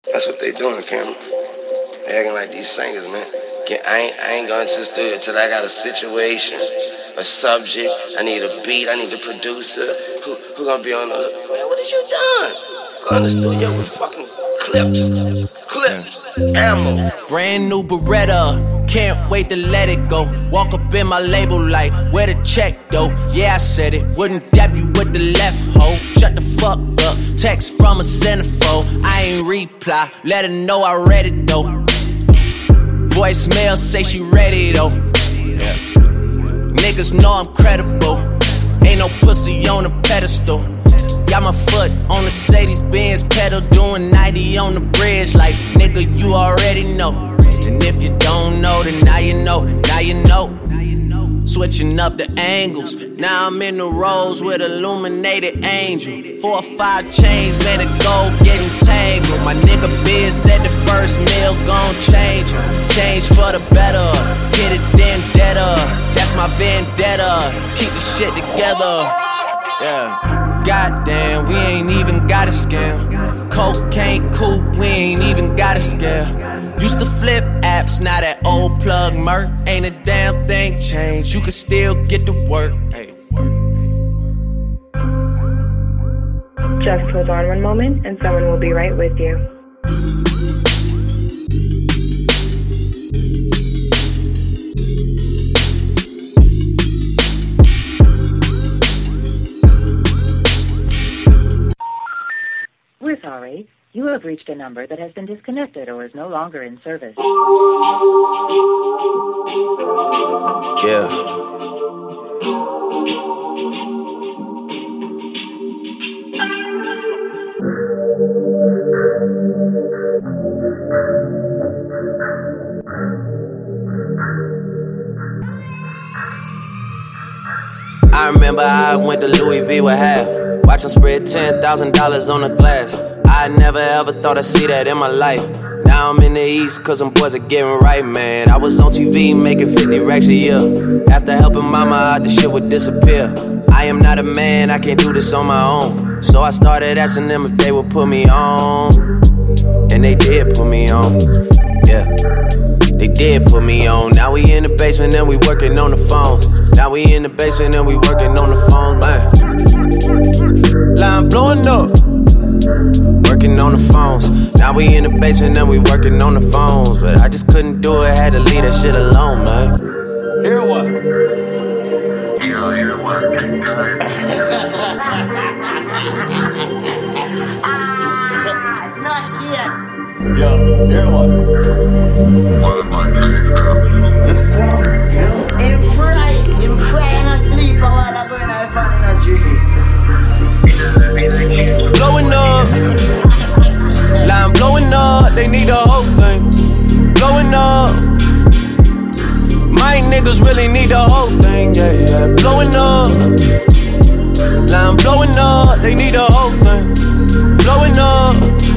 That's what they doing, Cameron. They acting like these singers, man. I ain't going to the studio till I got a situation, a subject. I need a beat. I need a producer. Who gonna be on the? Man, what is you doing? Go in the studio with fucking clips, ammo. Brand new Beretta. Can't wait to let it go. Walk up in my label like, where the check though? Yeah, I said it. Wouldn't dap you with the left hoe. Shut the fuck up. Text from a centerfold. I ain't reply. Let her know I read it though. Voicemail say she ready though. Yeah. Niggas know I'm credible. Ain't no pussy on a pedestal. Got my foot on the Mercedes-Benz pedal, doing 90 on the bridge. Like, nigga, you already know. And if you don't know, then now you know, now you know. Switching up the angles. Now I'm in the rows with illuminated angel. 4 or 5 chains, man, the gold getting tangled. My nigga Biz said the first meal gon' change him. Change for the better, hit it then deader. That's my vendetta, keep the shit together. Yeah. Goddamn, we ain't even got a scam. Cocaine coupe, we ain't even got a scale. Used to flip apps, now that old plug murk. Ain't a damn thing changed, you can still get to work. Hey. Just hold on one moment and someone will be right with you. We're sorry. You have reached a number that has been disconnected or is no longer in service. Yeah. I remember I went to Louis V with half. Watch him spread $10,000 on the glass. I never ever thought I'd see that in my life. Now I'm in the East cause them boys are getting right, man. I was on TV making 50 racks a year. After helping mama out, the shit would disappear. I am not a man, I can't do this on my own. So I started asking them if they would put me on. And they did put me on, yeah. They did put me on. Now we in the basement and we working on the phones. Now we in the basement and we working on the phone, man. Line blowing up, working on the phones. Now we in the basement and we working on the phones. But I just couldn't do it, had to leave that shit alone, man. Hear what? Hear what? No shit. Yo, hear what? What am I saying now? Just go on, girl. Him fry and asleep while I'm going to find in a drizzy. Blowing up, line blowing up, they need a whole thing. Blowing up, my niggas really need the whole thing, yeah, yeah. Blowing up, line blowing up, they need a whole thing. Blowing up,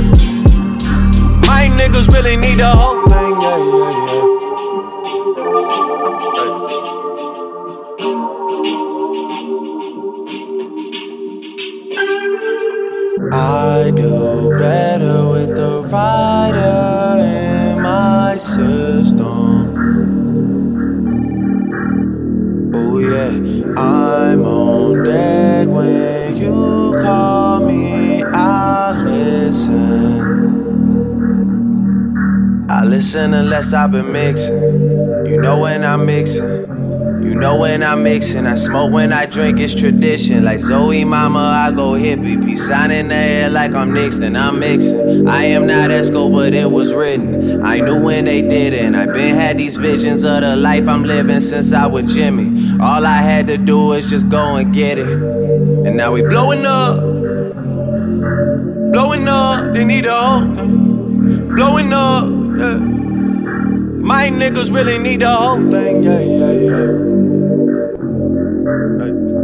my niggas really need the whole thing, yeah, yeah, yeah. I do better with the rider in my system. Oh yeah, I'm on deck when you call me, I listen. I listen unless I've been mixing. You know when I'm mixing. You know when I'm mixing, I smoke when I drink, it's tradition. Like Zoe mama, I go hippie. Peace sign in the air like I'm Nixon, I'm mixing. I am not Esco, but it was written. I knew when they did it, and I been had these visions of the life I'm living since I was Jimmy. All I had to do was just go and get it. And now we blowing up. Blowing up, they need a whole thing. Blowing up, yeah. My niggas really need the whole thing, yeah, yeah, yeah. Hey.